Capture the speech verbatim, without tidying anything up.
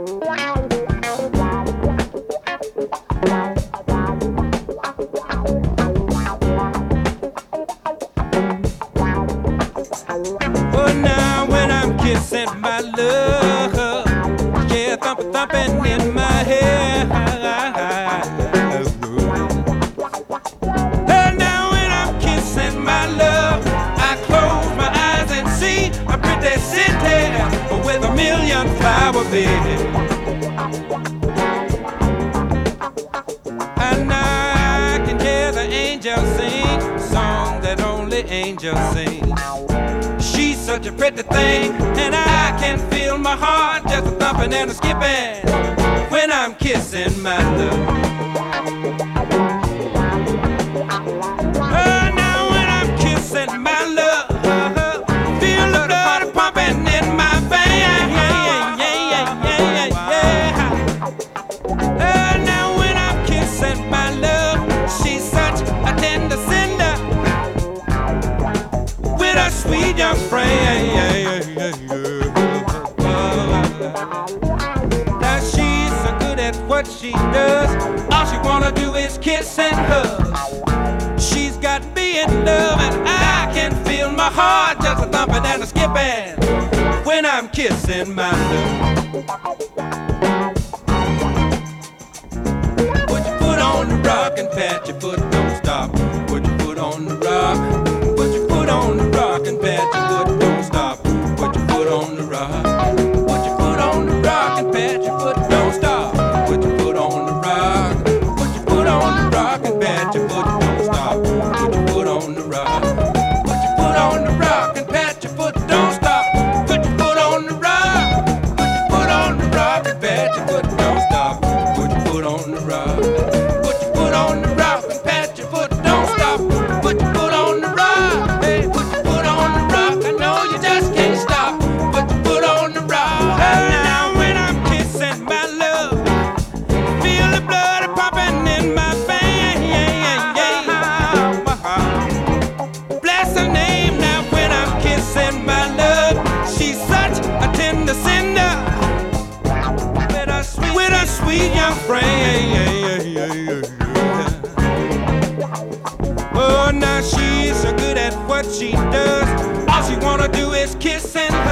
Oh, now when I'm kissing my love, yeah, thump thumping in my head. Oh, now when I'm kissing my love, I close my eyes and see a pretty city with a million flower beds. And I can hear the angels sing songs that only angels sing. She's such a pretty thing, and I can feel my heart just a thumping and a skipping when I'm kissing my love. Oh, now when I'm kissing my love, feel the blood pumping in my veins. Yeah, yeah, yeah, yeah, yeah. Oh, now when I'm kissing my love, she's such a tender cinder with a sweet young friend. Now she's so good at what she does. All she wanna do is kiss and hug. She's got me in love, and I can feel my heart just a thumping and a skipping when I'm kissing my love. Put your foot on the rock and pat your foot, don't stop. Put your foot on the rock. Put your foot on the rock and pat your foot, don't stop. Put your foot on the rock. Put your foot on the rock and pat your foot, don't stop. Put your foot on the rock. Put your foot on the rock and pat your foot, don't stop. Put your foot on the rock. Put your foot on the rock and pat your foot, don't stop. Put your foot on the rock. Put your foot on the rock and pat your foot, don't stop. Put your foot on the rock. Put your foot on the rock and pat your foot, don't stop. Put your foot on the rock. Hey, put your foot on the rock. I know you just can't stop. Put your foot on the rock. And now when I'm kissing my love, feel the blood pumping in my veins. Yeah, yeah, yeah. Bless her name now when I'm kissing my love. She's such a tender cinder with a sweet, with a sweet young friend. Oh, now she's so good at what she does. All she wanna do is kiss and